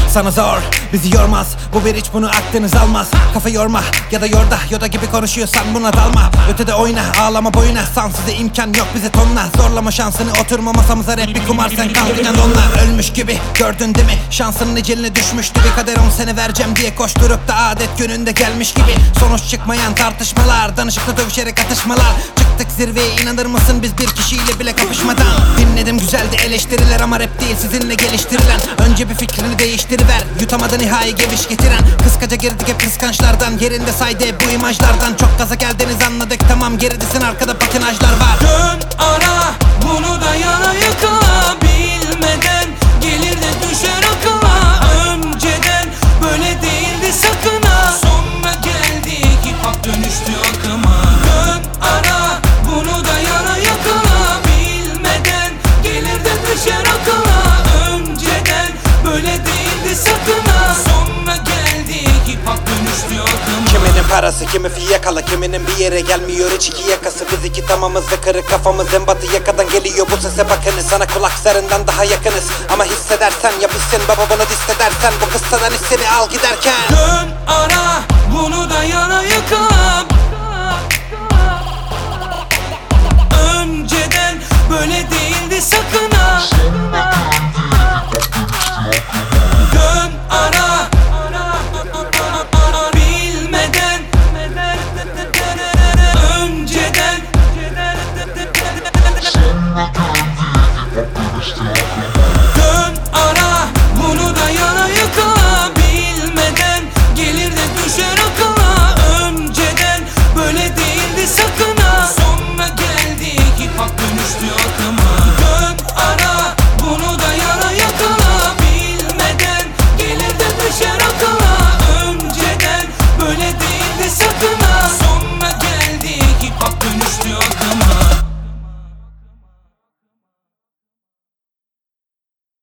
sana zor, bizi yormaz. Bu bir hiç, bunu aklınız almaz. Kafa yorma ya da yorda, yoda gibi konuşuyorsan buna dalma. Ötede oyna, ağlama boyuna, sansıza imkan yok bize tonla. Zorlama şansını, oturma masamıza, rap bir kumar, sen kaldıcan donla. Ölmüş gibi gördün değil mi, şansının eceline düşmüştü. Bir kader 10 sene vereceğim diye koşturup da adet gününde gelmiş gibi. Sonuç çıkmayan tartışmalar, danışıklı dövüşerek atışmalar. Çıktık zirveye, inanır mısın biz bir kişiyle bile kapışmadan. Dinledim güzeldi eleştiriler ama rap değil sizinle geliştirilen. Önce bir fikrini değiştiriver, yutamadı nihai geviş getiren. Kıskaca girdik hep kıskançlardan, yerinde saydı bu imajlardan. Çok gaza geldiniz anladık, tamam geridesin, arkada patinajlar var. Dön ara, bunu da yana yakala. Bilmeden gelir de düşer akıla. Önceden böyle değildi sakın ha. Sonra geldi hip hop dönüştü akıma. Dön ara, bunu da yana yakala. Bilmeden gelir de düşer akıla. Önceden böyle değildi sakın ha. Sonra geldi hip hop dönüştü akıma. Kiminin parası, kimi fiyakalı, kiminin bir yere gelmiyor hiç iki yakası. Biz iki tamamız ve kırık kafamız en batı yakadan geliyor bu sese bakınız. Sana kulaklarından daha yakınız ama hissedersen ya bitsin baba, bunu dissedersen bu kıssadan hisseni al giderken. Dön ara, bunu da yana yakala.